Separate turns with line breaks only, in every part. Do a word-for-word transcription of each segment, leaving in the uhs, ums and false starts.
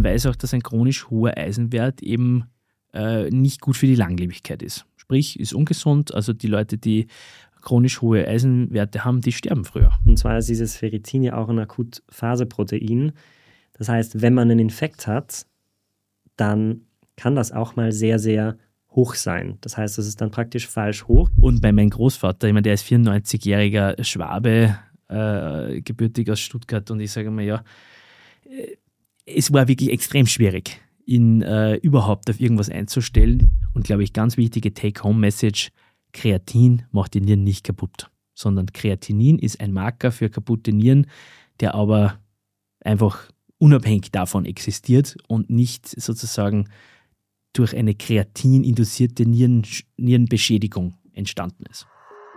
weiß auch, dass ein chronisch hoher Eisenwert eben äh, nicht gut für die Langlebigkeit ist. Sprich, ist ungesund. Also die Leute, die chronisch hohe Eisenwerte haben, die sterben früher.
Und zwar ist dieses Ferritin ja auch ein Akutphaseprotein. Das heißt, wenn man einen Infekt hat, dann kann das auch mal sehr, sehr hoch sein. Das heißt, das ist dann praktisch falsch hoch.
Und bei meinem Großvater, ich meine, der ist vierundneunzigjähriger Schwabe, äh, gebürtig aus Stuttgart, und ich sage mal, ja, äh, es war wirklich extrem schwierig, ihn äh, überhaupt auf irgendwas einzustellen. Und glaube ich, ganz wichtige Take-Home-Message: Kreatin macht die Nieren nicht kaputt, sondern Kreatinin ist ein Marker für kaputte Nieren, der aber einfach unabhängig davon existiert und nicht sozusagen durch eine kreatininduzierte Nieren, Nierenbeschädigung entstanden ist.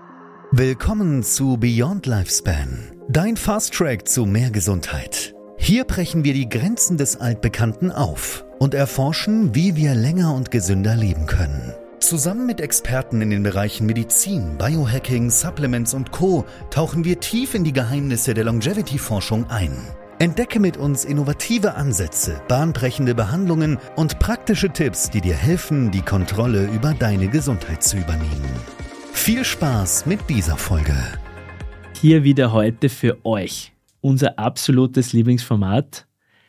Willkommen zu Beyond Lifespan, dein Fast-Track zu mehr Gesundheit. Hier brechen wir die Grenzen des Altbekannten auf und erforschen, wie wir länger und gesünder leben können. Zusammen mit Experten in den Bereichen Medizin, Biohacking, Supplements und Co. tauchen wir tief in die Geheimnisse der Longevity-Forschung ein. Entdecke mit uns innovative Ansätze, bahnbrechende Behandlungen und praktische Tipps, die dir helfen, die Kontrolle über deine Gesundheit zu übernehmen. Viel Spaß mit dieser Folge.
Hier wieder heute für euch unser absolutes Lieblingsformat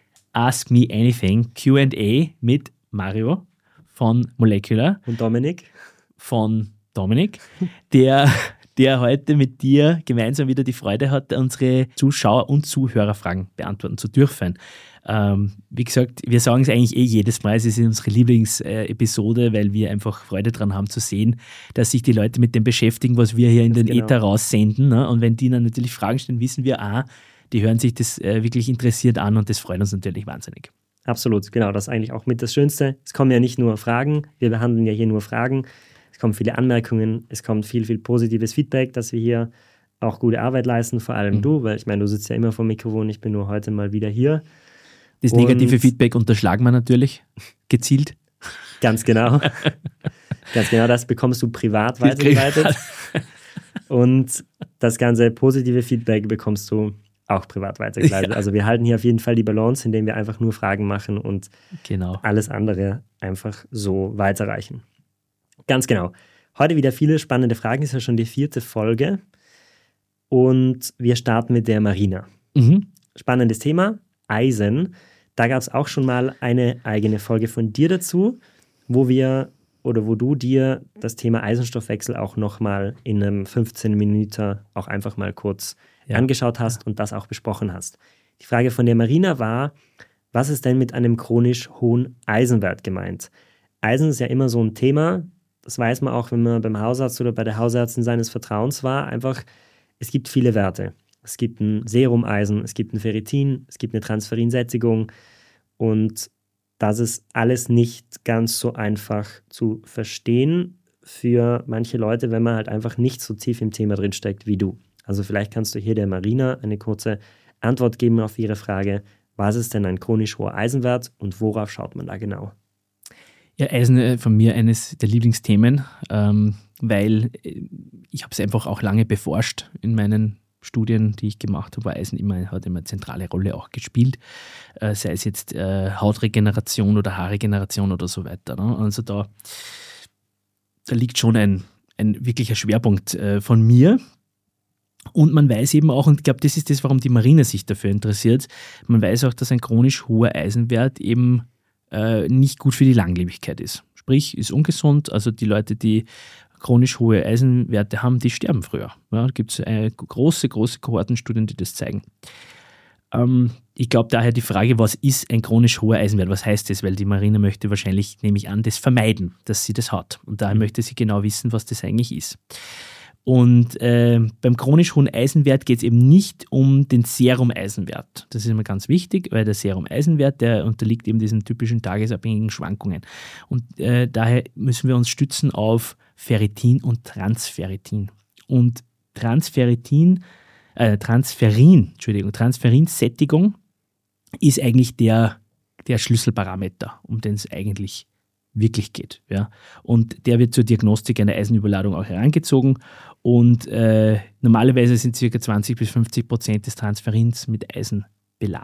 Ask Me Anything, Q and A mit Mario von Molecular.
Und Dominik.
Von Dominik, der... der heute mit dir gemeinsam wieder die Freude hat, unsere Zuschauer- und Zuhörerfragen beantworten zu dürfen. Ähm, wie gesagt, wir sagen es eigentlich eh jedes Mal, es ist unsere Lieblingsepisode, weil wir einfach Freude daran haben zu sehen, dass sich die Leute mit dem beschäftigen, was wir hier in den genau. Äther raussenden. Ne? Und wenn die dann natürlich Fragen stellen, wissen wir, ah, die hören sich das äh, wirklich interessiert an, und das freut uns natürlich wahnsinnig.
Absolut, genau, das ist eigentlich auch mit das Schönste. Es kommen ja nicht nur Fragen, wir behandeln ja hier nur Fragen. Es kommen viele Anmerkungen, es kommt viel, viel positives Feedback, dass wir hier auch gute Arbeit leisten, vor allem mhm. du, weil ich meine, du sitzt ja immer vor dem Mikrofon, ich bin nur heute mal wieder hier.
Das negative Und Feedback unterschlagen wir natürlich gezielt.
Ganz genau. Ganz genau, das bekommst du privat weitergeleitet. Und das ganze positive Feedback bekommst du auch privat weitergeleitet. Ja. Also wir halten hier auf jeden Fall die Balance, indem wir einfach nur Fragen machen und genau. alles andere einfach so weiterreichen. Ganz genau. Heute wieder viele spannende Fragen. Das ist ja schon die vierte Folge. Und wir starten mit der Marina. Mhm. Spannendes Thema, Eisen. Da gab es auch schon mal eine eigene Folge von dir dazu, wo wir oder wo du dir das Thema Eisenstoffwechsel auch nochmal in einem fünfzehn Minuten auch einfach mal kurz ja. angeschaut hast ja. und das auch besprochen hast. Die Frage von der Marina war, was ist denn mit einem chronisch hohen Eisenwert gemeint? Eisen ist ja immer so ein Thema. Das weiß man auch, wenn man beim Hausarzt oder bei der Hausärztin seines Vertrauens war. Einfach, es gibt viele Werte. Es gibt ein Serumeisen, es gibt ein Ferritin, es gibt eine Transferinsättigung. Und das ist alles nicht ganz so einfach zu verstehen für manche Leute, wenn man halt einfach nicht so tief im Thema drinsteckt wie du. Also vielleicht kannst du hier der Marina eine kurze Antwort geben auf ihre Frage. Was ist denn ein chronisch hoher Eisenwert und worauf schaut man da genau?
Ja, Eisen von mir eines der Lieblingsthemen, ähm, weil ich habe es einfach auch lange beforscht in meinen Studien, die ich gemacht habe. Eisen immer, hat immer eine zentrale Rolle auch gespielt, äh, sei es jetzt äh, Hautregeneration oder Haarregeneration oder so weiter. Ne? Also da, da liegt schon ein, ein wirklicher Schwerpunkt äh, von mir. Und man weiß eben auch, und ich glaube, das ist das, warum die Marina sich dafür interessiert, man weiß auch, dass ein chronisch hoher Eisenwert eben äh, nicht gut für die Langlebigkeit ist. Sprich, ist ungesund. Also die Leute, die chronisch hohe Eisenwerte haben, die sterben früher. Ja, da gibt es äh, große, große Kohortenstudien, die das zeigen. Ähm, ich glaube daher die Frage, was ist ein chronisch hoher Eisenwert? Was heißt das? Weil die Marina möchte wahrscheinlich, nehme ich an, das vermeiden, dass sie das hat. Und daher möchte sie genau wissen, was das eigentlich ist. Und äh, beim chronisch hohen Eisenwert geht es eben nicht um den Serum-Eisenwert. Das ist immer ganz wichtig, weil der Serum-Eisenwert, der unterliegt eben diesen typischen tagesabhängigen Schwankungen. Und äh, daher müssen wir uns stützen auf Ferritin und Transferritin. Und Transferritin, äh, Transferin, Entschuldigung, Transferinsättigung ist eigentlich der, der Schlüsselparameter, um den es eigentlich wirklich geht. Ja. Und der wird zur Diagnostik einer Eisenüberladung auch herangezogen. Und äh, normalerweise sind ca. zwanzig bis fünfzig Prozent des Transferins mit Eisen beladen.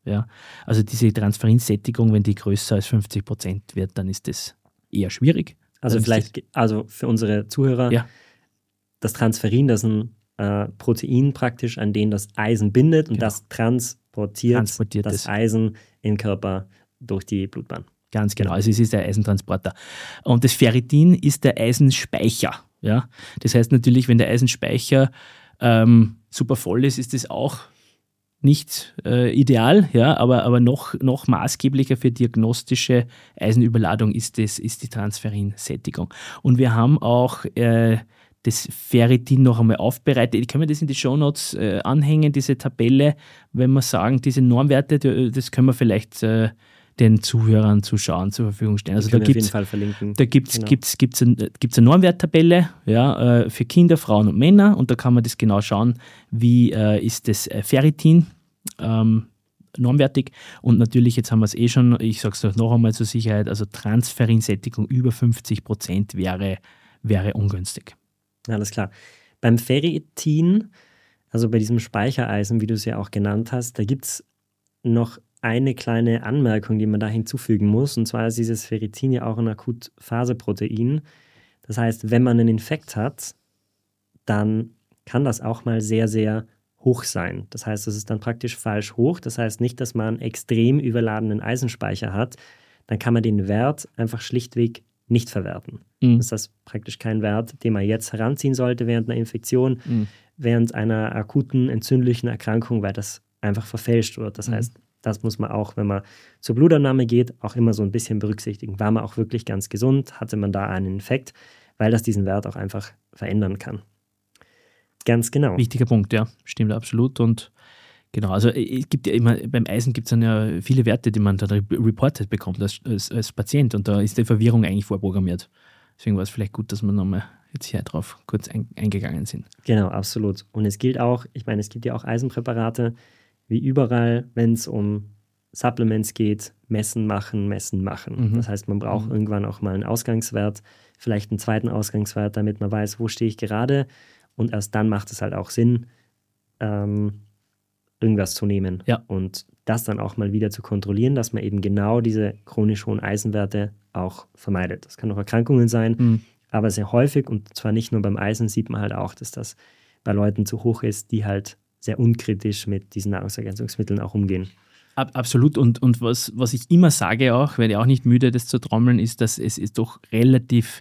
Ja. Also diese Transferinsättigung, wenn die größer als fünfzig Prozent wird, dann ist das eher schwierig.
Also
dann
vielleicht, also für unsere Zuhörer,
ja.
das Transferin, das ist ein äh, Protein praktisch, an dem das Eisen bindet und
Genau.
das transportiert,
Transportiert
das
es.
Eisen im Körper durch die Blutbahn.
Ganz genau, also es ist der Eisentransporter. Und das Ferritin ist der Eisenspeicher. Ja? Das heißt natürlich, wenn der Eisenspeicher ähm, super voll ist, ist das auch nicht äh, ideal, ja? aber, aber noch, noch maßgeblicher für diagnostische Eisenüberladung ist, das, ist die Transferinsättigung. Und wir haben auch äh, das Ferritin noch einmal aufbereitet. Ich kann mir das in die Shownotes äh, anhängen, diese Tabelle, wenn wir sagen, diese Normwerte, das können wir vielleicht äh, den Zuhörern, Zuschauern zur Verfügung stellen. Also
da
gibt
auf jeden Fall verlinken.
Da gibt es
genau.
gibt's, gibt's ein, gibt's eine Normwerttabelle ja, äh, für Kinder, Frauen und Männer und da kann man das genau schauen, wie äh, ist das äh, Ferritin ähm, normwertig und natürlich, jetzt haben wir es eh schon, ich sage es noch einmal zur Sicherheit, also Transferinsättigung über fünfzig Prozent wäre, wäre ungünstig.
Alles klar. Beim Ferritin, also bei diesem Speichereisen, wie du es ja auch genannt hast, da gibt es noch eine kleine Anmerkung, die man da hinzufügen muss. Und zwar ist dieses Ferritin ja auch ein Akutphaseprotein. Das heißt, wenn man einen Infekt hat, dann kann das auch mal sehr, sehr hoch sein. Das heißt, das ist dann praktisch falsch hoch. Das heißt nicht, dass man einen extrem überladenen Eisenspeicher hat. Dann kann man den Wert einfach schlichtweg nicht verwerten. Mhm. Das ist das praktisch kein Wert, den man jetzt heranziehen sollte während einer Infektion, mhm. während einer akuten entzündlichen Erkrankung, weil das einfach verfälscht wird. Das mhm. heißt, das muss man auch, wenn man zur Blutannahme geht, auch immer so ein bisschen berücksichtigen. War man auch wirklich ganz gesund? Hatte man da einen Infekt? Weil das diesen Wert auch einfach verändern kann. Ganz genau.
Wichtiger Punkt, ja. Stimmt absolut. Und genau, also es gibt ja immer, beim Eisen gibt es dann ja viele Werte, die man da reported bekommt als, als, als Patient. Und da ist die Verwirrung eigentlich vorprogrammiert. Deswegen war es vielleicht gut, dass wir nochmal jetzt hier drauf kurz ein, eingegangen sind.
Genau, absolut. Und es gilt auch, ich meine, es gibt ja auch Eisenpräparate, wie überall, wenn es um Supplements geht, messen, machen, messen, machen. Mhm. Das heißt, man braucht mhm. irgendwann auch mal einen Ausgangswert, vielleicht einen zweiten Ausgangswert, damit man weiß, wo stehe ich gerade. Und erst dann macht es halt auch Sinn, ähm, irgendwas zu nehmen.
Ja.
Und das dann auch mal wieder zu kontrollieren, dass man eben genau diese chronisch hohen Eisenwerte auch vermeidet. Das kann auch Erkrankungen sein, mhm. aber sehr häufig, und zwar nicht nur beim Eisen, sieht man halt auch, dass das bei Leuten zu hoch ist, die halt sehr unkritisch mit diesen Nahrungsergänzungsmitteln auch umgehen.
Absolut. Und, und was, was ich immer sage auch, werde ich auch nicht müde, das zu trommeln, ist, dass es ist doch relativ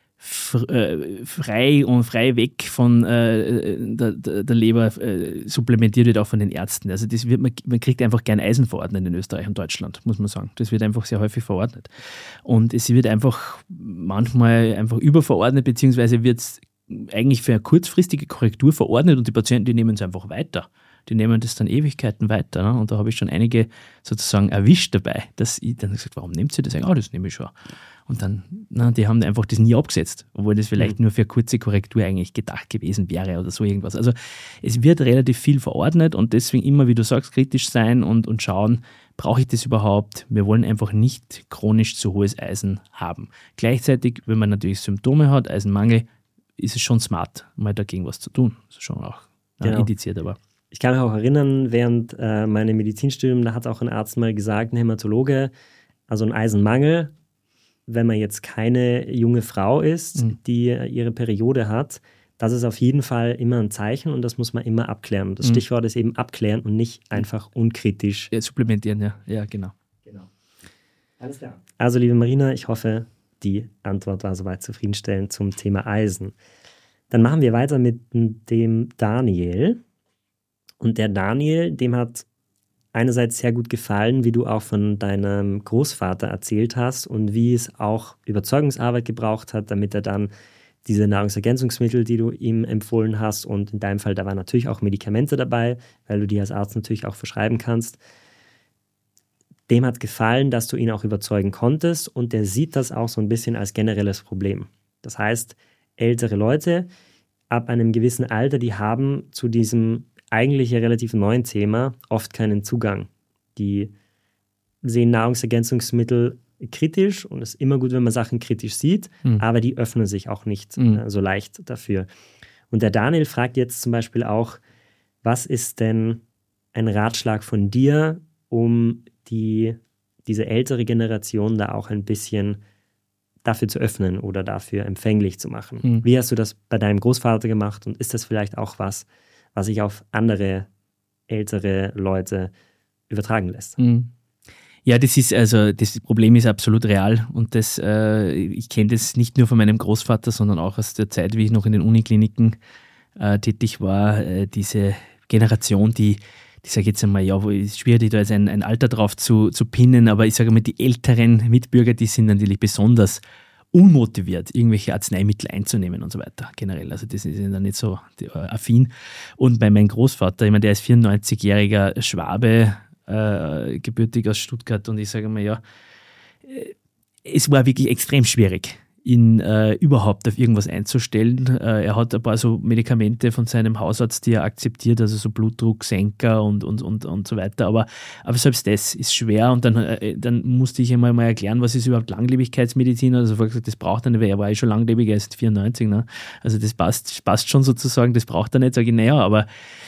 frei und frei weg von äh, der, der Leber äh, supplementiert wird auch von den Ärzten. Also das wird, man, man kriegt einfach gern Eisen verordnet in Österreich und Deutschland, muss man sagen. Das wird einfach sehr häufig verordnet. Und es wird einfach manchmal einfach überverordnet, beziehungsweise wird es eigentlich für eine kurzfristige Korrektur verordnet und die Patienten, die nehmen es einfach weiter. Die nehmen das dann Ewigkeiten weiter. Ne? Und da habe ich schon einige sozusagen erwischt dabei, dass ich dann gesagt, warum nehmt ihr das eigentlich? Ah, oh, das nehme ich schon. Und dann, na, die haben einfach das nie abgesetzt, obwohl das vielleicht mhm. nur für eine kurze Korrektur eigentlich gedacht gewesen wäre oder so irgendwas. Also es wird relativ viel verordnet und deswegen immer, wie du sagst, kritisch sein und, und schauen, brauche ich das überhaupt? Wir wollen einfach nicht chronisch zu hohes Eisen haben. Gleichzeitig, wenn man natürlich Symptome hat, Eisenmangel, ist es schon smart, mal dagegen was zu tun. Das ist schon auch genau. indiziert, aber.
Ich kann mich auch erinnern, während äh, meinem Medizinstudium, da hat auch ein Arzt mal gesagt, ein Hämatologe, also ein Eisenmangel, wenn man jetzt keine junge Frau ist, mhm. die ihre Periode hat, das ist auf jeden Fall immer ein Zeichen und das muss man immer abklären. Das mhm. Stichwort ist eben abklären und nicht einfach unkritisch.
Ja, supplementieren, ja. Ja, genau.
genau. Alles klar. Also, liebe Marina, ich hoffe, die Antwort war soweit zufriedenstellend zum Thema Eisen. Dann machen wir weiter mit dem Daniel. Und der Daniel, dem hat einerseits sehr gut gefallen, wie du auch von deinem Großvater erzählt hast und wie es auch Überzeugungsarbeit gebraucht hat, damit er dann diese Nahrungsergänzungsmittel, die du ihm empfohlen hast, und in deinem Fall, da waren natürlich auch Medikamente dabei, weil du die als Arzt natürlich auch verschreiben kannst. Dem hat gefallen, dass du ihn auch überzeugen konntest und der sieht das auch so ein bisschen als generelles Problem. Das heißt, ältere Leute ab einem gewissen Alter, die haben zu diesem eigentlich ja relativ neuen Thema oft keinen Zugang. Die sehen Nahrungsergänzungsmittel kritisch und es ist immer gut, wenn man Sachen kritisch sieht, mhm. aber die öffnen sich auch nicht mhm. äh, so leicht dafür. Und der Daniel fragt jetzt zum Beispiel auch, was ist denn ein Ratschlag von dir, um die, diese ältere Generation da auch ein bisschen dafür zu öffnen oder dafür empfänglich zu machen. Mhm. Wie hast du das bei deinem Großvater gemacht und ist das vielleicht auch was, was sich auf andere ältere Leute übertragen lässt?
Mhm. Ja, das ist also, das Problem ist absolut real und das, äh, ich kenne das nicht nur von meinem Großvater, sondern auch aus der Zeit, wie ich noch in den Unikliniken äh, tätig war, äh, diese Generation, die, die sage ich jetzt einmal, ja, wo ist schwierig, da jetzt ein, ein Alter drauf zu, zu pinnen, aber ich sage mal, die älteren Mitbürger, die sind natürlich besonders unmotiviert, irgendwelche Arzneimittel einzunehmen und so weiter, generell. Also das ist dann nicht so affin. Und bei meinem Großvater, ich meine, der ist vierundneunzigjähriger Schwabe, Äh, gebürtig aus Stuttgart und ich sage mal, ja, äh, es war wirklich extrem schwierig, ihn äh, überhaupt auf irgendwas einzustellen. Äh, er hat ein paar so Medikamente von seinem Hausarzt, die er akzeptiert, also so Blutdrucksenker und, und, und, und so weiter, aber, aber selbst das ist schwer und dann, äh, dann musste ich einmal mal erklären, was ist überhaupt Langlebigkeitsmedizin, also vorher gesagt, das braucht er nicht, weil er war ja schon langlebig, er ist vierundneunzig, ne? Also das passt, passt schon sozusagen, das braucht er nicht, sage ich, naja, aber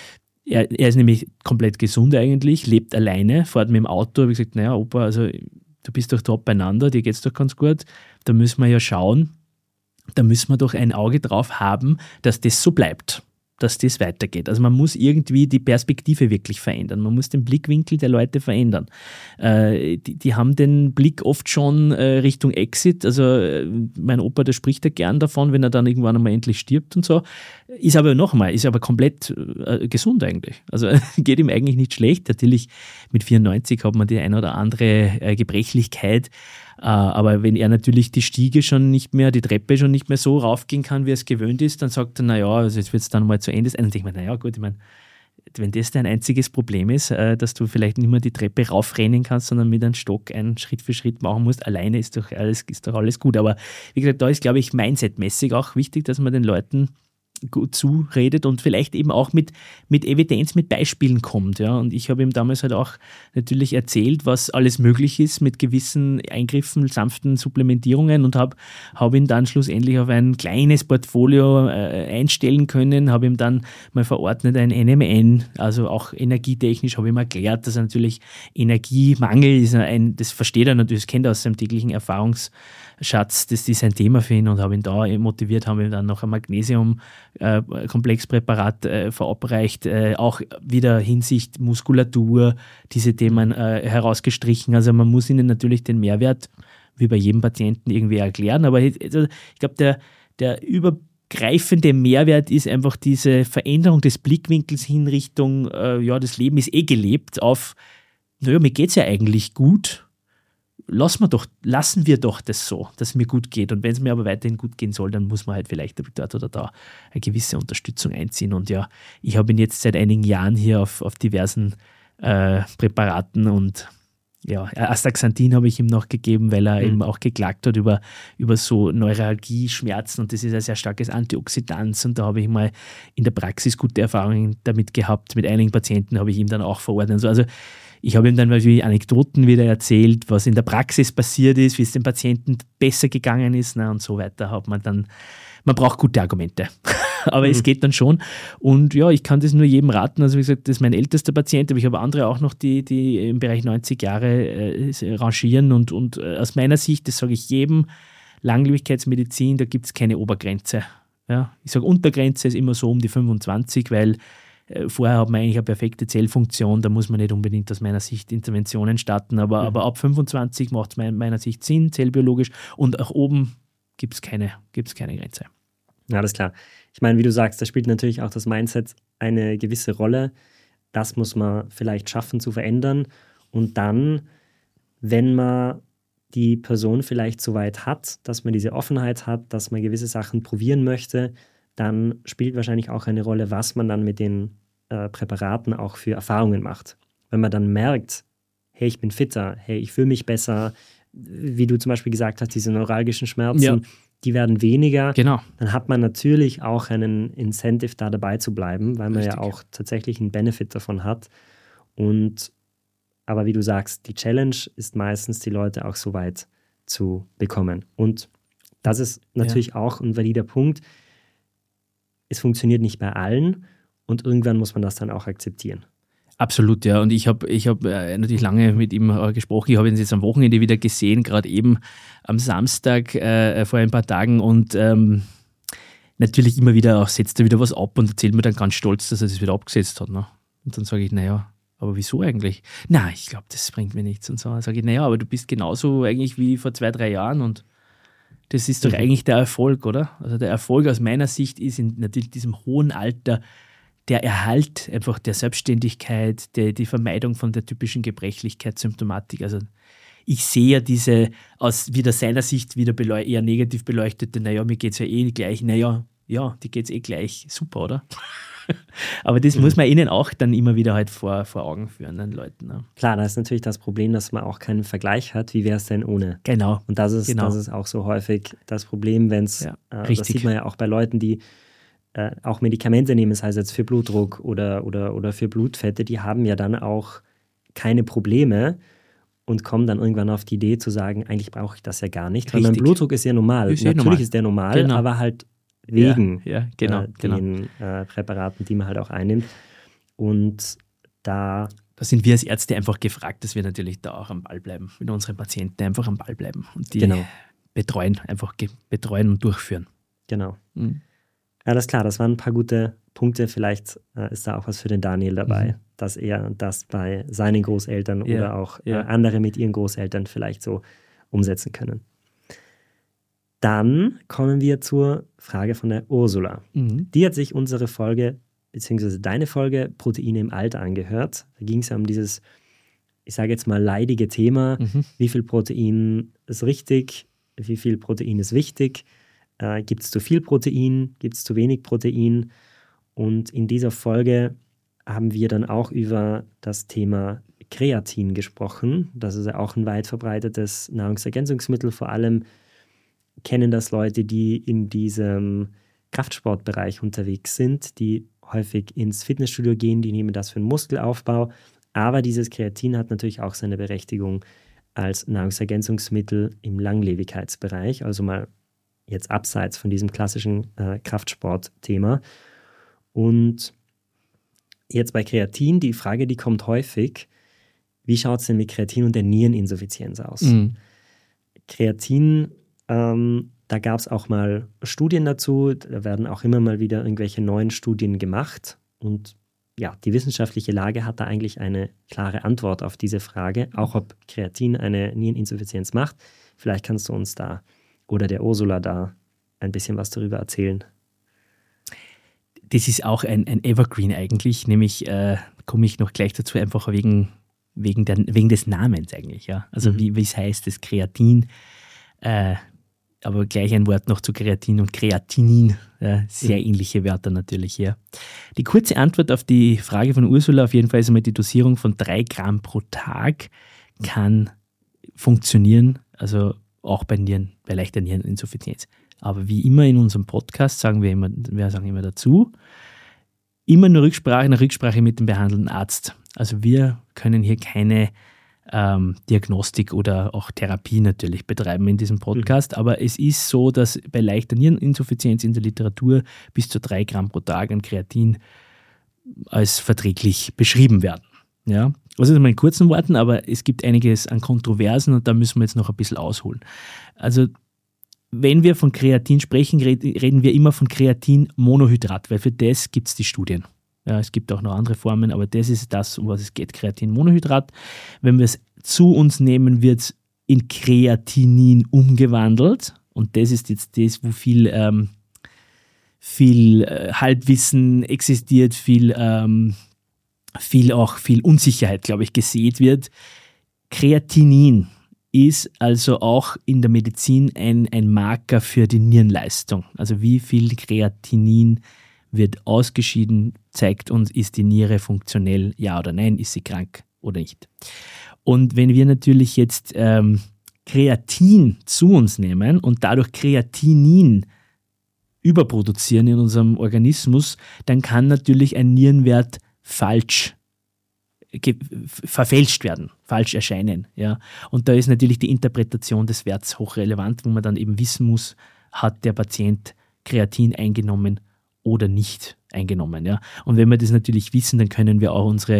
Er, er ist nämlich komplett gesund eigentlich, lebt alleine, fährt mit dem Auto. Habe ich gesagt, naja, Opa, also du bist doch top beieinander, dir geht es doch ganz gut. Da müssen wir ja schauen, da müssen wir doch ein Auge drauf haben, dass das so bleibt, dass das weitergeht. Also man muss irgendwie die Perspektive wirklich verändern. Man muss den Blickwinkel der Leute verändern. Äh, die, die haben den Blick oft schon äh, Richtung Exit. Also äh, mein Opa, der spricht ja gern davon, wenn er dann irgendwann einmal endlich stirbt und so. Ist aber noch einmal, ist aber komplett äh, gesund eigentlich. Also geht ihm eigentlich nicht schlecht. Natürlich mit vierundneunzig hat man die eine oder andere äh, Gebrechlichkeit. Uh, aber wenn er natürlich die Stiege schon nicht mehr, die Treppe schon nicht mehr so raufgehen kann, wie er es gewöhnt ist, dann sagt er, naja, also jetzt wird es dann mal zu Ende sein. Und ich meine, naja, gut, ich meine, wenn das dein einziges Problem ist, äh, dass du vielleicht nicht mehr die Treppe raufrennen kannst, sondern mit einem Stock einen Schritt für Schritt machen musst, alleine ist doch alles, ist doch alles gut. Aber wie gesagt, da ist, glaube ich, mindsetmäßig auch wichtig, dass man den Leuten gut zuredet und vielleicht eben auch mit, mit Evidenz, mit Beispielen kommt. Ja. Und ich habe ihm damals halt auch natürlich erzählt, was alles möglich ist mit gewissen Eingriffen, sanften Supplementierungen und habe hab ihn dann schlussendlich auf ein kleines Portfolio äh, einstellen können, habe ihm dann mal verordnet ein N M N, also auch energietechnisch habe ich ihm erklärt, dass er natürlich Energiemangel ist ein, das versteht er natürlich, das kennt er aus seinem täglichen Erfahrungsschatz, das ist ein Thema für ihn und habe ihn da motiviert, habe ihm dann noch ein Magnesium Äh, Komplexpräparat äh, verabreicht, äh, auch wieder Hinsicht Muskulatur, diese Themen äh, herausgestrichen. Also man muss ihnen natürlich den Mehrwert, wie bei jedem Patienten, irgendwie erklären. Aber ich, also ich glaube, der, der übergreifende Mehrwert ist einfach diese Veränderung des Blickwinkels hin Richtung, äh, ja, das Leben ist eh gelebt, auf, naja, mir geht es ja eigentlich gut. Lassen wir, doch, lassen wir doch das so, dass es mir gut geht. Und wenn es mir aber weiterhin gut gehen soll, dann muss man halt vielleicht dort oder da eine gewisse Unterstützung einziehen. Und ja, ich habe ihn jetzt seit einigen Jahren hier auf, auf diversen äh, Präparaten und ja, Astaxanthin habe ich ihm noch gegeben, weil er mhm. eben auch geklagt hat über, über so Neuralgie, Schmerzen und das ist ein sehr starkes Antioxidant und da habe ich mal in der Praxis gute Erfahrungen damit gehabt. Mit einigen Patienten habe ich ihm dann auch verordnet. Also ich habe ihm dann natürlich Anekdoten wieder erzählt, was in der Praxis passiert ist, wie es dem Patienten besser gegangen ist, na, und so weiter. Hat man dann, man braucht gute Argumente, aber mhm. es geht dann schon. Und ja, ich kann das nur jedem raten. Also wie gesagt, das ist mein ältester Patient, aber ich habe andere auch noch, die, die im Bereich neunzig Jahre äh, rangieren. Und, und äh, aus meiner Sicht, das sage ich jedem, Langlebigkeitsmedizin, da gibt es keine Obergrenze. Ja, ich sage, Untergrenze ist immer so um die fünfundzwanzig, weil vorher hat man eigentlich eine perfekte Zellfunktion, da muss man nicht unbedingt aus meiner Sicht Interventionen starten, aber, mhm. aber ab fünfundzwanzig macht es meiner meiner Sicht Sinn, zellbiologisch, und auch oben gibt es keine, gibt's keine Grenze.
Ja, alles klar. Ich meine, wie du sagst, da spielt natürlich auch das Mindset eine gewisse Rolle. Das muss man vielleicht schaffen zu verändern und dann, wenn man die Person vielleicht so weit hat, dass man diese Offenheit hat, dass man gewisse Sachen probieren möchte, dann spielt wahrscheinlich auch eine Rolle, was man dann mit den äh, Präparaten auch für Erfahrungen macht. Wenn man dann merkt, hey, ich bin fitter, hey, ich fühle mich besser, wie du zum Beispiel gesagt hast, diese neuralgischen Schmerzen, ja. die werden weniger,
genau.
Dann hat man natürlich auch einen Incentive, da dabei zu bleiben, weil man Richtig. ja auch tatsächlich einen Benefit davon hat. Und aber wie du sagst, die Challenge ist meistens, die Leute auch so weit zu bekommen. Und das ist natürlich ja. auch ein valider Punkt. Es funktioniert nicht bei allen und irgendwann muss man das dann auch akzeptieren.
Absolut, ja. Und ich habe ich hab äh, natürlich lange mit ihm äh, gesprochen. Ich habe ihn jetzt am Wochenende wieder gesehen, gerade eben am Samstag äh, vor ein paar Tagen. Und ähm, natürlich immer wieder auch setzt er wieder was ab und erzählt mir dann ganz stolz, dass er das wieder abgesetzt hat. Ne? Und dann sage ich, naja, aber wieso eigentlich? Na, ich glaube, das bringt mir nichts. Und so dann sage ich, naja, aber du bist genauso eigentlich wie vor zwei, drei Jahren und das ist doch mhm. eigentlich der Erfolg, oder? Also der Erfolg aus meiner Sicht ist in natürlich diesem hohen Alter der Erhalt einfach der Selbstständigkeit, der, die Vermeidung von der typischen Gebrechlichkeit, Symptomatik. Also ich sehe ja diese aus wieder seiner Sicht wieder beleu- eher negativ beleuchtete, naja, mir geht es ja eh gleich, naja, ja, die geht es eh gleich, super, oder? Aber das mhm. muss man ihnen auch dann immer wieder halt vor, vor Augen führen, den Leuten. Ne?
Klar, da ist natürlich das Problem, dass man auch keinen Vergleich hat, wie wäre es denn ohne?
Genau.
Und das ist,
genau.
das ist auch so häufig das Problem, wenn es,
ja,
äh, das sieht man ja auch bei Leuten, die äh, auch Medikamente nehmen, das heißt jetzt für Blutdruck oder, oder, oder für Blutfette, die haben ja dann auch keine Probleme und kommen dann irgendwann auf die Idee zu sagen, eigentlich brauche ich das ja gar nicht, weil
Richtig.
mein Blutdruck ist ja normal.
Ist ja
Natürlich
normal.
ist der normal,
genau.
aber halt wegen
ja, ja, genau,
äh, den
genau.
äh, Präparaten, die man halt auch einnimmt. Und da...
Da sind wir als Ärzte einfach gefragt, dass wir natürlich da auch am Ball bleiben, mit unseren Patienten einfach am Ball bleiben und die
genau.
betreuen, einfach ge- betreuen und durchführen.
Genau.
Mhm.
Ja, das ist klar, das waren ein paar gute Punkte. Vielleicht äh, ist da auch was für den Daniel dabei, mhm. dass er das bei seinen Großeltern
ja,
oder auch
ja.
äh, andere mit ihren Großeltern vielleicht so umsetzen können. Dann kommen wir zur Frage von der Ursula.
Mhm.
Die hat sich unsere Folge, beziehungsweise deine Folge Proteine im Alter angehört. Da ging es ja um dieses, ich sage jetzt mal, leidige Thema.
Mhm.
Wie viel Protein ist richtig? Wie viel Protein ist wichtig? Äh, gibt es zu viel Protein? Gibt es zu wenig Protein? Und in dieser Folge haben wir dann auch über das Thema Kreatin gesprochen. Das ist ja auch ein weit verbreitetes Nahrungsergänzungsmittel. Vor allem kennen das Leute, die in diesem Kraftsportbereich unterwegs sind, die häufig ins Fitnessstudio gehen, die nehmen das für den Muskelaufbau. Aber dieses Kreatin hat natürlich auch seine Berechtigung als Nahrungsergänzungsmittel im Langlebigkeitsbereich, also mal jetzt abseits von diesem klassischen äh, Kraftsportthema. Und jetzt bei Kreatin, die Frage, die kommt häufig, wie schaut es denn mit Kreatin und der Niereninsuffizienz aus?
Mhm.
Kreatin, ähm, da gab es auch mal Studien dazu, da werden auch immer mal wieder irgendwelche neuen Studien gemacht. Und ja, die wissenschaftliche Lage hat da eigentlich eine klare Antwort auf diese Frage, auch ob Kreatin eine Niereninsuffizienz macht. Vielleicht kannst du uns da oder der Ursula da ein bisschen was darüber erzählen.
Das ist auch ein, ein Evergreen eigentlich, nämlich äh, komme ich noch gleich dazu, einfach wegen, wegen, der, wegen des Namens eigentlich. Ja? Also mhm. wie es heißt, das Kreatin, äh, aber gleich ein Wort noch zu Kreatin und Kreatinin, äh, sehr mhm. ähnliche Wörter natürlich. Ja. Die kurze Antwort auf die Frage von Ursula auf jeden Fall ist einmal, die Dosierung von drei Gramm pro Tag kann funktionieren, also auch bei Nieren, bei leichter Niereninsuffizienz. Aber wie immer in unserem Podcast sagen wir immer, wir sagen immer dazu, immer eine Rücksprache, eine Rücksprache mit dem behandelnden Arzt. Also wir können hier keine ähm, Diagnostik oder auch Therapie natürlich betreiben in diesem Podcast, mhm. aber es ist so, dass bei leichter Niereninsuffizienz in der Literatur bis zu drei Gramm pro Tag an Kreatin als verträglich beschrieben werden. Ja, das ist mal in kurzen Worten, aber es gibt einiges an Kontroversen und da müssen wir jetzt noch ein bisschen ausholen. Also wenn wir von Kreatin sprechen, reden wir immer von Kreatinmonohydrat, weil für das gibt es die Studien. Ja, es gibt auch noch andere Formen, aber das ist das, um was es geht, Kreatinmonohydrat. Wenn wir es zu uns nehmen, wird es in Kreatinin umgewandelt und das ist jetzt das, wo viel, ähm, viel äh, Halbwissen existiert, viel, ähm, viel auch viel Unsicherheit, glaube ich, gesät wird. Kreatinin ist also auch in der Medizin ein, ein Marker für die Nierenleistung. Also wie viel Kreatinin wird ausgeschieden, zeigt uns, ist die Niere funktionell, ja oder nein, ist sie krank oder nicht. Und wenn wir natürlich jetzt ähm, Kreatin zu uns nehmen und dadurch Kreatinin überproduzieren in unserem Organismus, dann kann natürlich ein Nierenwert falsch ge- verfälscht werden, falsch erscheinen. Ja. Und da ist natürlich die Interpretation des Werts hochrelevant, wo man dann eben wissen muss, hat der Patient Kreatin eingenommen oder nicht eingenommen. Ja. Und wenn wir das natürlich wissen, dann können wir auch unsere,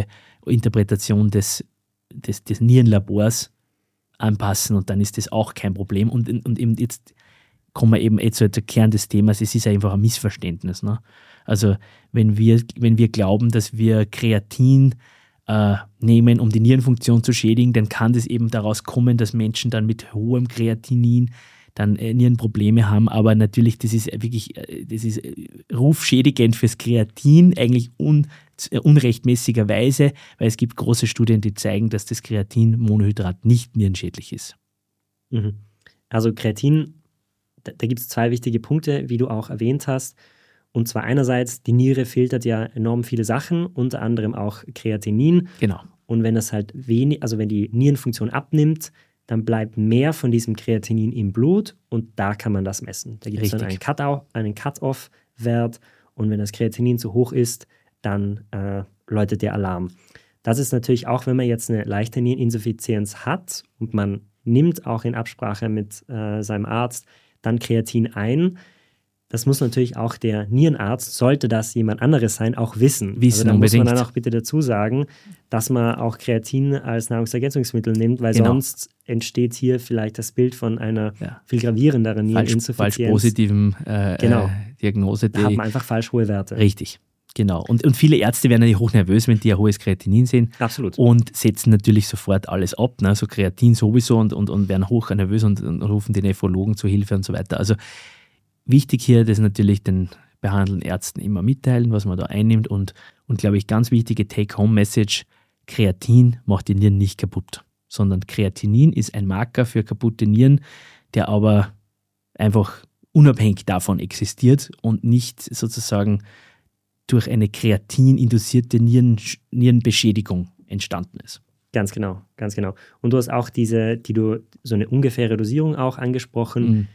Interpretation des, des, des Nierenlabors anpassen und dann ist das auch kein Problem. Und, und eben jetzt kommen wir eben jetzt zu der Kern des Themas, es ist einfach ein Missverständnis. Ne? Also wenn wir, wenn wir glauben, dass wir Kreatin äh, nehmen, um die Nierenfunktion zu schädigen, dann kann das eben daraus kommen, dass Menschen dann mit hohem Kreatinin dann äh, Nierenprobleme haben, aber natürlich, das ist wirklich, äh, das ist äh, rufschädigend fürs Kreatin, eigentlich un, äh, unrechtmäßigerweise, weil es gibt große Studien, die zeigen, dass das Kreatinmonohydrat nicht nierenschädlich ist.
Mhm. Also Kreatin, da, da gibt es zwei wichtige Punkte, wie du auch erwähnt hast. Und zwar einerseits, die Niere filtert ja enorm viele Sachen, unter anderem auch Kreatinin.
Genau.
Und wenn das halt wenig, also wenn die Nierenfunktion abnimmt, dann bleibt mehr von diesem Kreatinin im Blut und da kann man das messen. Da gibt es dann einen Cut-off, einen Cut-off-Wert und wenn das Kreatinin zu hoch ist, dann äh, läutet der Alarm. Das ist natürlich auch, wenn man jetzt eine leichte Niereninsuffizienz hat und man nimmt auch in Absprache mit äh, seinem Arzt dann Kreatin ein. Das muss natürlich auch der Nierenarzt, sollte das jemand anderes sein, auch wissen.
Wissen
also da
unbedingt.
muss man dann auch bitte dazu sagen, dass man auch Kreatin als Nahrungsergänzungsmittel nimmt, weil
genau.
sonst entsteht hier vielleicht das Bild von einer
ja.
viel gravierenderen Niereninsuffizienz.
Falsch, falsch positiven äh,
genau.
äh, Diagnose.
Da hat man einfach falsch hohe Werte.
Richtig, genau. Und, und viele Ärzte werden natürlich hochnervös, wenn die ein hohes Kreatinin sehen.
Absolut.
Und setzen natürlich sofort alles ab, ne? So Kreatin sowieso und, und, und werden hochnervös und, und rufen den Nephrologen zur Hilfe und so weiter. Also wichtig hier, das natürlich den behandelnden Ärzten immer mitteilen, was man da einnimmt und, und glaube ich, ganz wichtige Take-Home-Message, Kreatin macht die Nieren nicht kaputt, sondern Kreatinin ist ein Marker für kaputte Nieren, der aber einfach unabhängig davon existiert und nicht sozusagen durch eine Kreatin-induzierte Nieren, Nierenbeschädigung entstanden ist.
Ganz genau, ganz genau. Und du hast auch diese, die du, so eine ungefähre Dosierung auch angesprochen, mhm.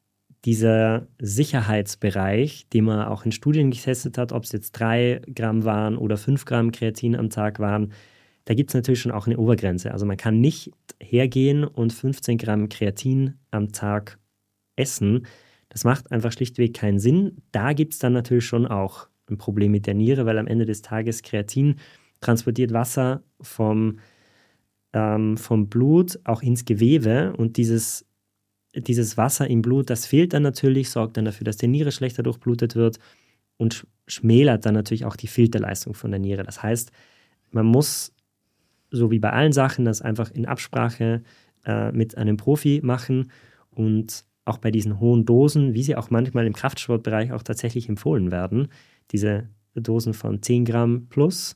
Dieser Sicherheitsbereich, den man auch in Studien getestet hat, ob es jetzt drei Gramm waren oder fünf Gramm Kreatin am Tag waren, da gibt es natürlich schon auch eine Obergrenze. Also man kann nicht hergehen und fünfzehn Gramm Kreatin am Tag essen. Das macht einfach schlichtweg keinen Sinn. Da gibt es dann natürlich schon auch ein Problem mit der Niere, weil am Ende des Tages Kreatin transportiert Wasser vom, ähm, vom Blut auch ins Gewebe und dieses Dieses Wasser im Blut, das fehlt dann natürlich, sorgt dann dafür, dass die Niere schlechter durchblutet wird und schmälert dann natürlich auch die Filterleistung von der Niere. Das heißt, man muss, so wie bei allen Sachen, das einfach in Absprache äh, mit einem Profi machen und auch bei diesen hohen Dosen, wie sie auch manchmal im Kraftsportbereich auch tatsächlich empfohlen werden, diese Dosen von zehn Gramm plus,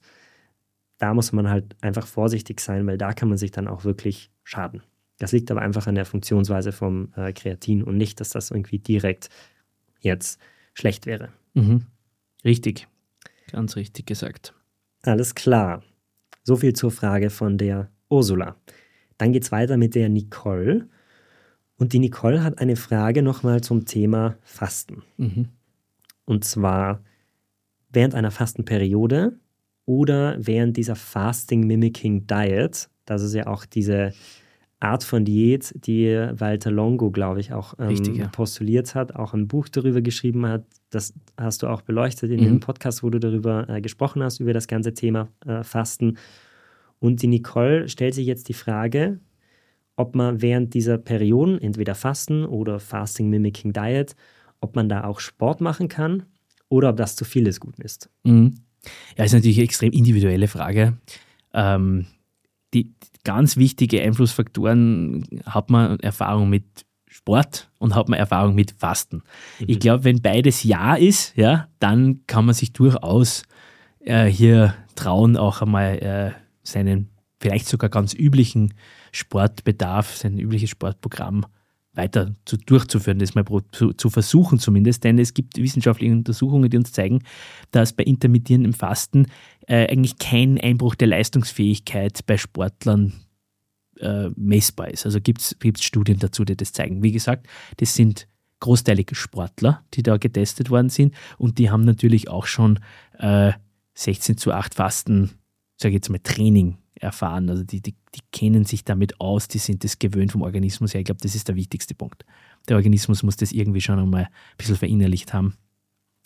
da muss man halt einfach vorsichtig sein, weil da kann man sich dann auch wirklich schaden. Das liegt aber einfach an der Funktionsweise vom äh, Kreatin und nicht, dass das irgendwie direkt jetzt schlecht wäre.
Mhm. Richtig, ganz richtig gesagt.
Alles klar. So viel zur Frage von der Ursula. Dann geht es weiter mit der Nicole. Und die Nicole hat eine Frage nochmal zum Thema Fasten.
Mhm.
Und zwar während einer Fastenperiode oder während dieser Fasting Mimicking Diet. Das ist ja auch diese Art von Diät, die Walter Longo, glaube ich, auch ähm,
Richtig, ja.
postuliert hat, auch ein Buch darüber geschrieben hat. Das hast du auch beleuchtet in
mhm.
dem Podcast, wo du darüber äh, gesprochen hast, über das ganze Thema äh, Fasten. Und die Nicole stellt sich jetzt die Frage, ob man während dieser Perioden, entweder Fasten oder Fasting Mimicking Diet, ob man da auch Sport machen kann oder ob das zu viel des Guten ist.
Mhm. Ja, ist natürlich eine extrem individuelle Frage. Ähm, die ganz wichtige Einflussfaktoren, hat man Erfahrung mit Sport und hat man Erfahrung mit Fasten. Mhm. Ich glaube, wenn beides ja ist, ja, dann kann man sich durchaus äh, hier trauen, auch einmal äh, seinen vielleicht sogar ganz üblichen Sportbedarf, sein übliches Sportprogramm weiter zu, durchzuführen, das mal zu, zu versuchen zumindest, denn es gibt wissenschaftliche Untersuchungen, die uns zeigen, dass bei intermittierendem Fasten äh, eigentlich kein Einbruch der Leistungsfähigkeit bei Sportlern äh, messbar ist. Also gibt es Studien dazu, die das zeigen. Wie gesagt, das sind großteilig Sportler, die da getestet worden sind und die haben natürlich auch schon äh, sechzehn zu acht Fasten, sage ich jetzt mal, Training erfahren. Also die, die, die kennen sich damit aus, die sind das gewöhnt vom Organismus her. Ich glaube, das ist der wichtigste Punkt. Der Organismus muss das irgendwie schon einmal ein bisschen verinnerlicht haben.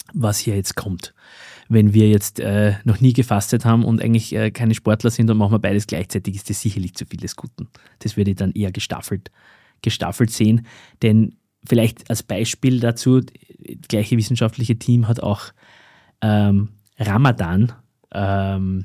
was hier jetzt kommt. Wenn wir jetzt äh, noch nie gefastet haben und eigentlich äh, keine Sportler sind und machen wir beides gleichzeitig, ist das sicherlich zu viel des Guten. Das würde ich dann eher gestaffelt, gestaffelt sehen. Denn vielleicht als Beispiel dazu, das gleiche wissenschaftliche Team hat auch ähm, Ramadan, ähm,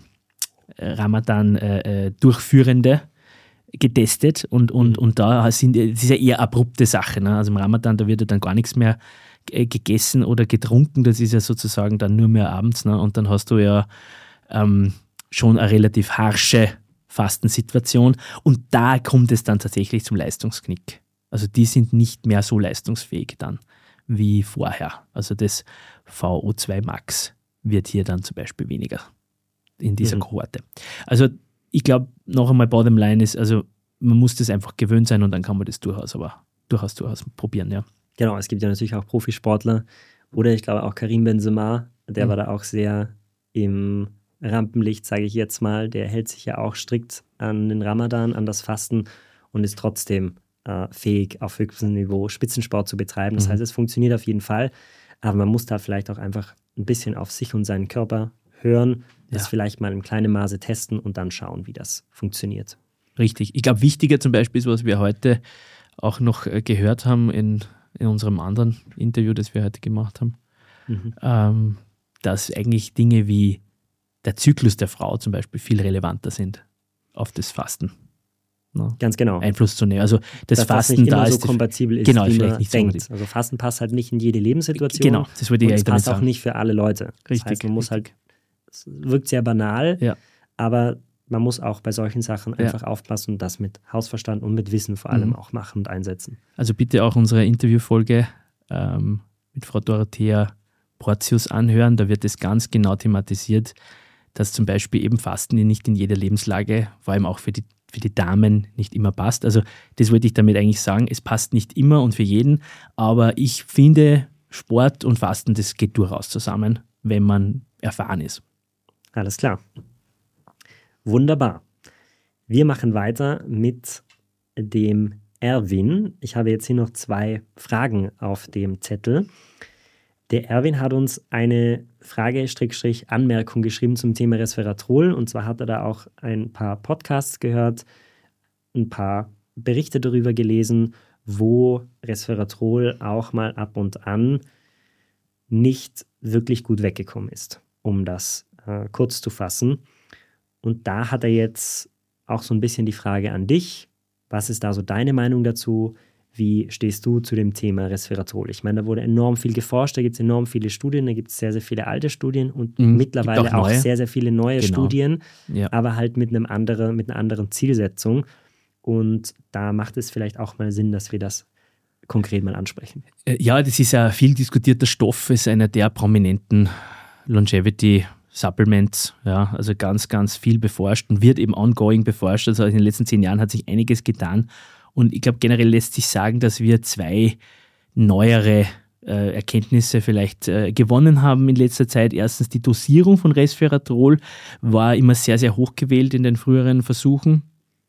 Ramadan äh, äh, Durchführende getestet und, und, und da sind, das ist ja eher abrupte Sache. Ne? Also im Ramadan, da wird ja dann gar nichts mehr gegessen oder getrunken, das ist ja sozusagen dann nur mehr abends, ne? Und dann hast du ja ähm, schon eine relativ harsche Fastensituation und da kommt es dann tatsächlich zum Leistungsknick. Also die sind nicht mehr so leistungsfähig dann wie vorher. Also das V O zwei Max wird hier dann zum Beispiel weniger in dieser mhm. Kohorte. Also ich glaube, noch einmal bottom line ist, also man muss das einfach gewöhnt sein und dann kann man das durchaus, aber durchaus, durchaus probieren, ja.
Genau, es gibt ja natürlich auch Profisportler oder ich glaube auch Karim Benzema, der mhm. war da auch sehr im Rampenlicht, sage ich jetzt mal. Der hält sich ja auch strikt an den Ramadan, an das Fasten und ist trotzdem äh, fähig, auf höchstem Niveau Spitzensport zu betreiben. Das mhm. heißt, es funktioniert auf jeden Fall, aber man muss da vielleicht auch einfach ein bisschen auf sich und seinen Körper hören, das ja. vielleicht mal in kleinem Maße testen und dann schauen, wie das funktioniert.
Richtig. Ich glaube, wichtiger zum Beispiel ist, was wir heute auch noch äh, gehört haben in in unserem anderen Interview, das wir heute gemacht haben, mhm. ähm, dass eigentlich Dinge wie der Zyklus der Frau zum Beispiel viel relevanter sind auf das Fasten. Ne?
Ganz genau.
Einfluss zu nehmen. Also das
dass
Fasten
das nicht immer
da
so
ist
kompatibel ist,
genau,
wie
vielleicht
man
nicht
denkt.
So
also Fasten passt halt nicht in jede Lebenssituation.
Genau, das würde ich
und es
damit
passt
sagen.
auch nicht für alle Leute. Das
Richtig.
heißt, man muss
richtig.
halt, es wirkt sehr banal,
ja.
aber man muss auch bei solchen Sachen
ja.
einfach aufpassen und das mit Hausverstand und mit Wissen vor allem
mhm.
auch machen und einsetzen.
Also bitte auch unsere Interviewfolge ähm, mit Frau Dorothea Portius anhören. Da wird es ganz genau thematisiert, dass zum Beispiel eben Fasten nicht in jeder Lebenslage, vor allem auch für die, für die Damen, nicht immer passt. Also das wollte ich damit eigentlich sagen. Es passt nicht immer und für jeden, aber ich finde, Sport und Fasten, das geht durchaus zusammen, wenn man erfahren ist.
Alles klar. Wunderbar. Wir machen weiter mit dem Erwin. Ich habe jetzt hier noch zwei Fragen auf dem Zettel. Der Erwin hat uns eine Frage-Anmerkung geschrieben zum Thema Resveratrol. Und zwar hat er da auch ein paar Podcasts gehört, ein paar Berichte darüber gelesen, wo Resveratrol auch mal ab und an nicht wirklich gut weggekommen ist, um das äh, kurz zu fassen. Und da hat er jetzt auch so ein bisschen die Frage an dich. Was ist da so deine Meinung dazu? Wie stehst du zu dem Thema Resveratrol? Ich meine, da wurde enorm viel geforscht, da gibt es enorm viele Studien, da gibt es sehr, sehr viele alte Studien und mhm, mittlerweile auch, auch sehr, sehr viele neue genau. Studien, ja. aber halt mit, einem andere, mit einer anderen Zielsetzung. Und da macht es vielleicht auch mal Sinn, dass wir das konkret mal ansprechen.
Ja, das ist ein viel diskutierter Stoff, ist einer der prominenten Longevity Supplements, ja, also ganz, ganz viel beforscht und wird eben ongoing beforscht. Also in den letzten zehn Jahren hat sich einiges getan. Und ich glaube, generell lässt sich sagen, dass wir zwei neuere äh, Erkenntnisse vielleicht äh, gewonnen haben in letzter Zeit. Erstens, die Dosierung von Resveratrol war immer sehr, sehr hoch gewählt in den früheren Versuchen.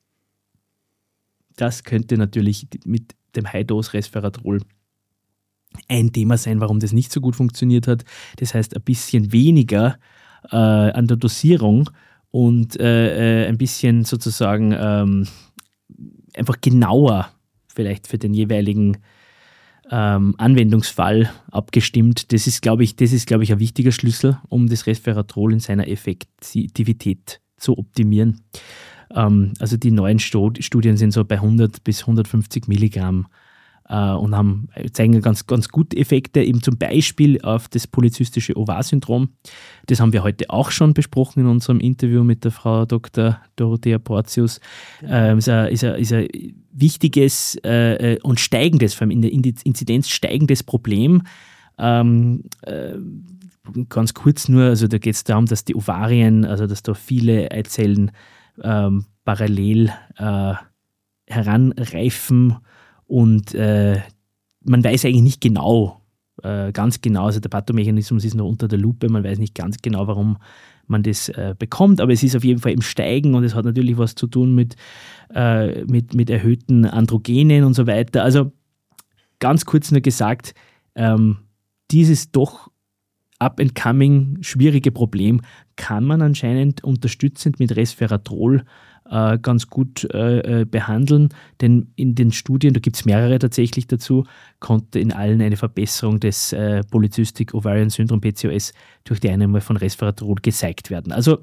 Das könnte natürlich mit dem High-Dose Resveratrol ein Thema sein, warum das nicht so gut funktioniert hat. Das heißt, ein bisschen weniger äh, an der Dosierung und äh, äh, ein bisschen sozusagen ähm, einfach genauer vielleicht für den jeweiligen ähm, Anwendungsfall abgestimmt. Das ist, glaube ich, das ist, glaube ich, ein wichtiger Schlüssel, um das Resveratrol in seiner Effektivität zu optimieren. Ähm, also die neuen Studien sind so bei hundert bis hundertfünfzig Milligramm äh, und haben, zeigen ganz, ganz gute Effekte, eben zum Beispiel auf das polyzystische Ovar-Syndrom. Das haben wir heute auch schon besprochen in unserem Interview mit der Frau Doktor Dorothea Portius. Ähm, ist, ein, ist, ein, ist ein wichtiges äh, und steigendes, vor allem in der Inzidenz steigendes Problem. Ähm, äh, ganz kurz nur, also da geht es darum, dass die Ovarien, also dass da viele Eizellen ähm, parallel äh, heranreifen und äh, man weiß eigentlich nicht genau, äh, ganz genau, also der Pathomechanismus ist noch unter der Lupe, man weiß nicht ganz genau, warum man das äh, bekommt, aber es ist auf jeden Fall im Steigen und es hat natürlich was zu tun mit, äh, mit, mit erhöhten Androgenen und so weiter. Also ganz kurz nur gesagt, ähm, dieses doch up-and-coming, schwierige Problem kann man anscheinend unterstützend mit Resveratrol äh, ganz gut äh, behandeln, denn in den Studien, da gibt es mehrere tatsächlich dazu, konnte in allen eine Verbesserung des äh, Polycystic Ovarian Syndrome P C O S durch die Einnahme von Resveratrol gezeigt werden. Also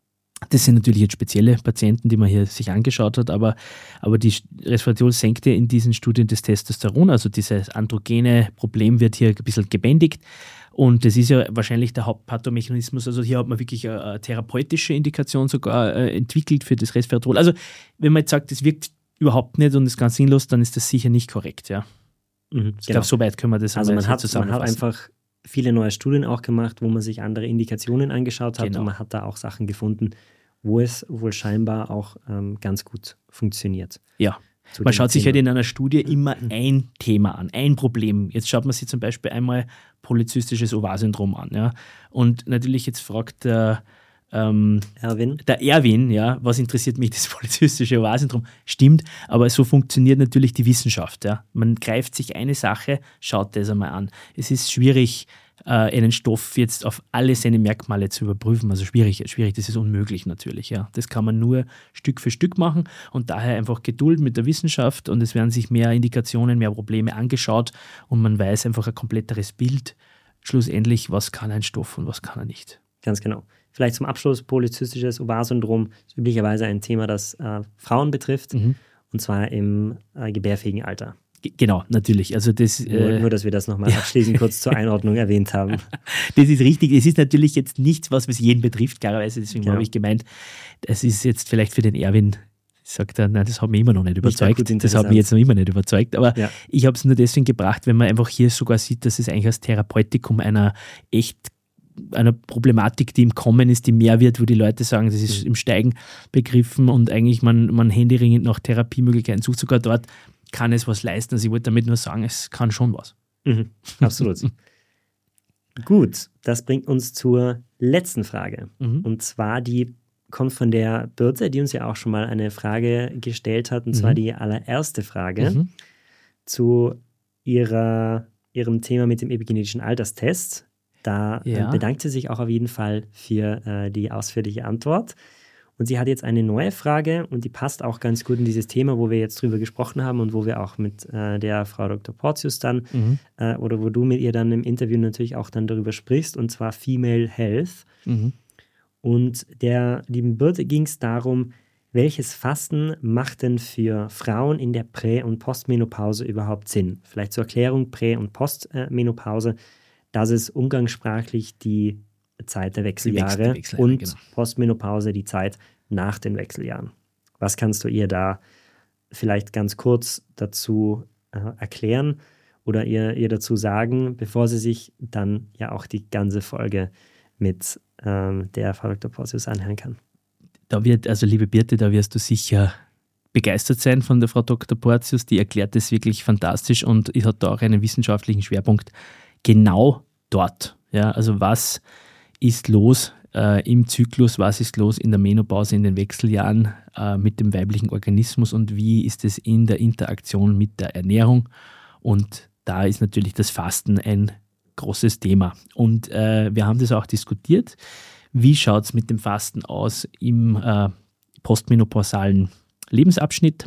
das sind natürlich jetzt spezielle Patienten, die man hier sich angeschaut hat, aber, aber die Resveratrol senkte in diesen Studien das Testosteron, also dieses androgene Problem wird hier ein bisschen gebändigt. Und das ist ja wahrscheinlich der Hauptpathomechanismus. Also hier hat man wirklich eine, eine therapeutische Indikation sogar äh, entwickelt für das Resveratrol. Also wenn man jetzt sagt, das wirkt überhaupt nicht und ist ganz sinnlos, dann ist das sicher nicht korrekt. Ja.
Mhm,
ich
genau.
glaube, so weit können wir das
also man
so
hat,
zusammenfassen.
Man hat einfach viele neue Studien auch gemacht, wo man sich andere Indikationen angeschaut hat, genau. Und man hat da auch Sachen gefunden, wo es wohl scheinbar auch ähm, ganz gut funktioniert.
Ja. Man schaut sich halt in einer Studie immer ein Thema an, ein Problem. Jetzt schaut man sich zum Beispiel einmal polyzystisches Ovar-Syndrom an. Ja? Und natürlich jetzt fragt der, ähm,
Erwin.
der Erwin, ja, was interessiert mich das polyzystische Ovar-Syndrom? Stimmt, aber so funktioniert natürlich die Wissenschaft. Ja? Man greift sich eine Sache, schaut das einmal an. Es ist schwierig, einen Stoff jetzt auf alle seine Merkmale zu überprüfen. Also schwierig, schwierig, das ist unmöglich natürlich. Ja. Das kann man nur Stück für Stück machen und daher einfach Geduld mit der Wissenschaft und es werden sich mehr Indikationen, mehr Probleme angeschaut und man weiß einfach ein kompletteres Bild schlussendlich, was kann ein Stoff und was kann er nicht.
Ganz genau. Vielleicht zum Abschluss, polyzystisches Ovar-Syndrom ist üblicherweise ein Thema, das äh, Frauen betrifft mhm. und zwar im äh, gebärfähigen Alter.
Genau, natürlich. Also das,
nur, äh, nur, dass wir das nochmal abschließend kurz zur Einordnung erwähnt haben.
Das ist richtig. Es ist natürlich jetzt nichts, was es jeden betrifft, klarerweise. Deswegen genau. habe ich gemeint, das ist jetzt vielleicht für den Erwin, sagt er, nein, das hat mich immer noch nicht überzeugt. Nicht das hat mich jetzt noch immer nicht überzeugt. Aber ja. ich habe es nur deswegen gebracht, wenn man einfach hier sogar sieht, dass es eigentlich als Therapeutikum einer echt einer Problematik, die im Kommen ist, die mehr wird, wo die Leute sagen, das ist mhm. im Steigen begriffen und eigentlich man, man händeringend nach Therapiemöglichkeiten sucht, sogar dort kann es was leisten. Also ich wollte damit nur sagen, es kann schon was.
Mhm, absolut. Gut, das bringt uns zur letzten Frage. Mhm. Und zwar die kommt von der Birte, die uns ja auch schon mal eine Frage gestellt hat. Und mhm. zwar die allererste Frage mhm. zu ihrer, ihrem Thema mit dem epigenetischen Alterstest. Da ja. bedankt sie sich auch auf jeden Fall für äh, die ausführliche Antwort. Und sie hat jetzt eine neue Frage und die passt auch ganz gut in dieses Thema, wo wir jetzt drüber gesprochen haben und wo wir auch mit äh, der Frau Doktor Porcius dann mhm. äh, oder wo du mit ihr dann im Interview natürlich auch dann darüber sprichst, und zwar Female Health. Mhm. Und der lieben Birte ging es darum, welches Fasten macht denn für Frauen in der Prä- und Postmenopause überhaupt Sinn? Vielleicht zur Erklärung, Prä- und Postmenopause, das ist umgangssprachlich die Zeit der Wechseljahre, Wechsel, Wechseljahre und genau. Postmenopause die Zeit nach den Wechseljahren. Was kannst du ihr da vielleicht ganz kurz dazu äh, erklären oder ihr, ihr dazu sagen, bevor sie sich dann ja auch die ganze Folge mit ähm, der Frau Doktor Porcius anhören kann?
Da wird, also liebe Birte, da wirst du sicher begeistert sein von der Frau Doktor Porcius, die erklärt das wirklich fantastisch und hat da auch einen wissenschaftlichen Schwerpunkt genau dort. Ja, also was ist los äh, im Zyklus, was ist los in der Menopause, in den Wechseljahren äh, mit dem weiblichen Organismus und wie ist es in der Interaktion mit der Ernährung. Und da ist natürlich das Fasten ein großes Thema. Und äh, wir haben das auch diskutiert. Wie schaut es mit dem Fasten aus im äh, postmenopausalen Lebensabschnitt?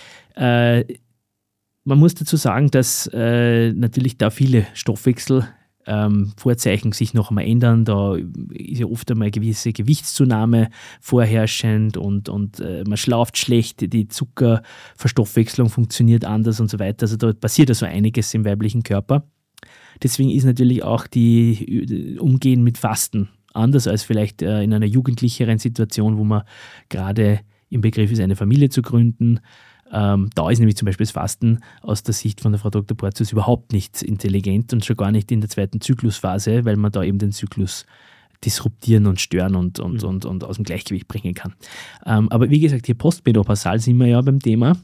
Äh, man muss dazu sagen, dass äh, natürlich da viele Stoffwechsel Ähm, Vorzeichen sich noch einmal ändern. Da ist ja oft einmal eine gewisse Gewichtszunahme vorherrschend und, und äh, man schlaft schlecht, die Zuckerverstoffwechslung funktioniert anders und so weiter. Also da passiert ja so einiges im weiblichen Körper. Deswegen ist natürlich auch die Umgehen mit Fasten anders als vielleicht äh, in einer jugendlicheren Situation, wo man gerade im Begriff ist, eine Familie zu gründen. Ähm, da ist nämlich zum Beispiel das Fasten aus der Sicht von der Frau Doktor Porcius überhaupt nicht intelligent und schon gar nicht in der zweiten Zyklusphase, weil man da eben den Zyklus disruptieren und stören und, und, mhm. und, und aus dem Gleichgewicht bringen kann. Ähm, aber wie gesagt, hier postmenopausal sind wir ja beim Thema.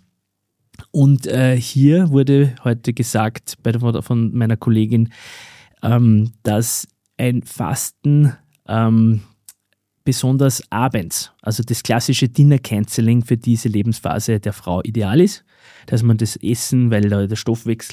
Und äh, hier wurde heute gesagt bei der, von meiner Kollegin, ähm, dass ein Fasten ähm, besonders abends, also das klassische Dinner-Canceling für diese Lebensphase der Frau ideal ist, dass man das Essen, weil da der Stoffwechsel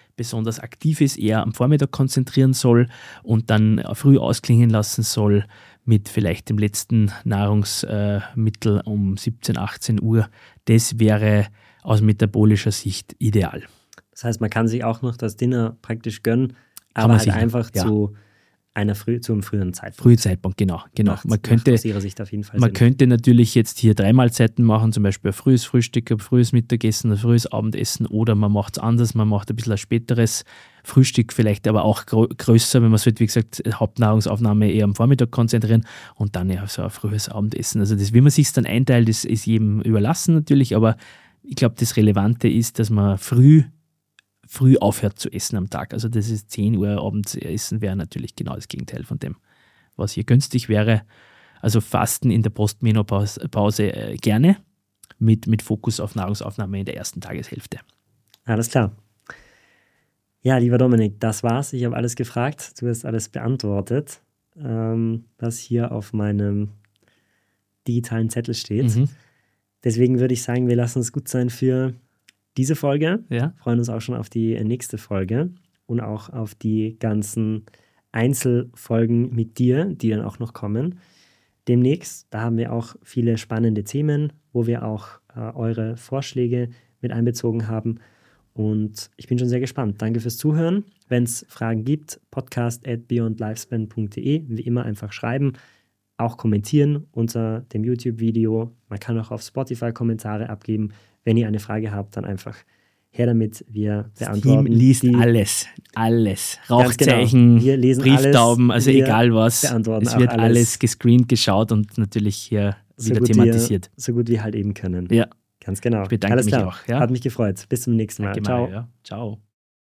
besonders aktiv ist, eher am Vormittag konzentrieren soll und dann früh ausklingen lassen soll mit vielleicht dem letzten Nahrungsmittel um siebzehn, achtzehn Uhr. Das wäre aus metabolischer Sicht ideal.
Das heißt, man kann sich auch noch das Dinner praktisch gönnen, aber halt
sicher,
einfach
ja.
zu einer früh, zu einem früheren Zeitpunkt.
Frühen Zeitpunkt, genau. genau.
Macht,
man könnte,
macht aus Ihrer Sicht auf jeden Fall
man
Sinn.
könnte natürlich jetzt hier drei Mahlzeiten machen, zum Beispiel ein frühes Frühstück, ein frühes Mittagessen, ein frühes Abendessen, oder man macht es anders, man macht ein bisschen ein späteres Frühstück, vielleicht aber auch gr- größer, wenn man sollte, wie gesagt, Hauptnahrungsaufnahme eher am Vormittag konzentrieren und dann ja so ein frühes Abendessen. Also das, wie man sich dann einteilt, das ist jedem überlassen natürlich, aber ich glaube, das Relevante ist, dass man früh früh aufhört zu essen am Tag. Also das ist zehn Uhr abends essen, wäre natürlich genau das Gegenteil von dem, was hier günstig wäre. Also Fasten in der Postmenopause Pause, äh, gerne, mit, mit Fokus auf Nahrungsaufnahme in der ersten Tageshälfte.
Alles klar. Ja, lieber Dominik, das war's. Ich habe alles gefragt, du hast alles beantwortet, ähm, was hier auf meinem digitalen Zettel steht.
Mhm.
Deswegen würde ich sagen, wir lassen es gut sein für diese Folge.
Ja.
Freuen uns auch schon auf die nächste Folge und auch auf die ganzen Einzelfolgen mit dir, die dann auch noch kommen. Demnächst, da haben wir auch viele spannende Themen, wo wir auch äh, eure Vorschläge mit einbezogen haben. Und ich bin schon sehr gespannt. Danke fürs Zuhören. Wenn es Fragen gibt, podcast at beyond lifespan punkt de. Wie immer einfach schreiben, auch kommentieren unter dem YouTube-Video. Man kann auch auf Spotify Kommentare abgeben. Wenn ihr eine Frage habt, dann einfach her damit. Wir beantworten.
Das Team liest
die,
alles, alles.
Ganz
Rauchzeichen,
genau. Wir lesen
Brieftauben,
alles,
also
wir
egal was.
beantworten
Es
auch
wird
alles.
alles gescreent, geschaut und natürlich hier
so
wieder
gut
thematisiert.
Wir, so gut wir halt eben können.
Ja,
Ganz genau.
ich bedanke
Alles
mich
klar.
auch. Ja.
Hat mich gefreut. Bis zum nächsten Mal.
Danke
Ciao.
mal, ja. Ciao.